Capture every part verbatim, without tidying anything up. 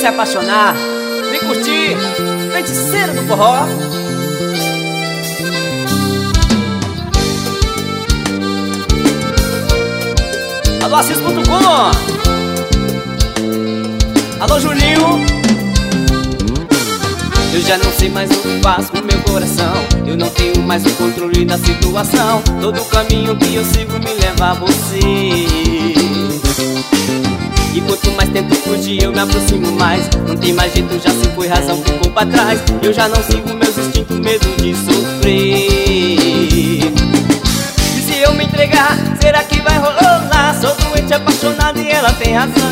se apaixonar, vem curtir, feiticeira do forró. Alô, Assis ponto com. Alô, Julinho. Eu já não sei mais o que faço com meu coração. Eu não tenho mais o controle da situação. Todo caminho que eu sigo me leva a você. E quanto mais tento fugir, eu me aproximo mais. Não tem mais jeito, já se foi, razão ficou pra trás. Eu já não sigo meus instintos, medo de sofrer. E se eu me entregar, será que vai rolar? Sou doente, apaixonado e ela tem razão.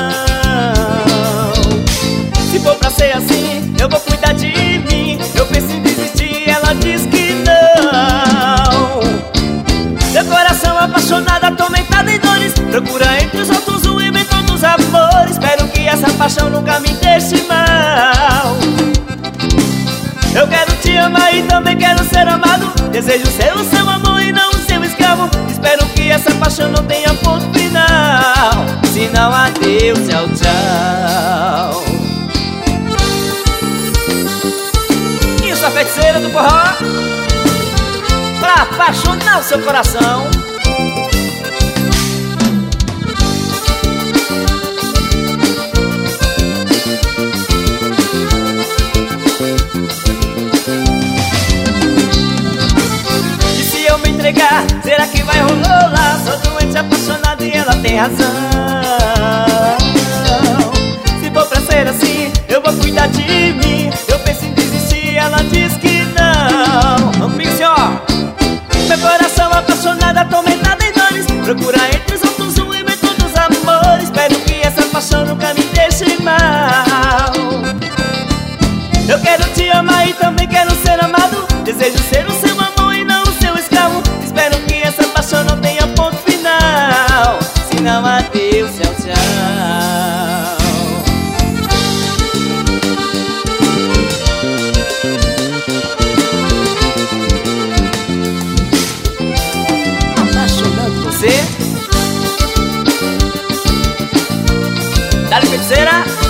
Se for pra ser assim, eu vou cuidar de mim. Eu penso em desistir, ela diz que não. Meu coração apaixonado, atormentado em dores, procura entre os outros o inventor dos amores. Espero que essa paixão nunca me deixe mal. Eu quero te amar e também quero ser amado. Desejo ser o seu amor e não o seu escravo. Espero que essa paixão não tenha ponto final. Se não, adeus, tchau, tchau. Isso, a feiticeira do forró, pra apaixonar o seu coração. E se eu me entregar, será que vai rolar? Sou doente, apaixonado e ela tem razão. Se for pra ser assim, eu vou cuidar de mim. Eu penso em desistir, ela diz que não. Vamos comigo, senhor. Meu coração apaixonado, atormentado em dores, procura entre os outros um inventor dos amores. Espero que essa paixão nunca me deixe mal. Eu quero te amar e também quero ser amado. Desejo ser o seu amor e não o seu escravo. Espero que essa paixão não tenha ponto final. Se não, adeus, tchau, tchau. Você? Dá-lhe, feiticeira.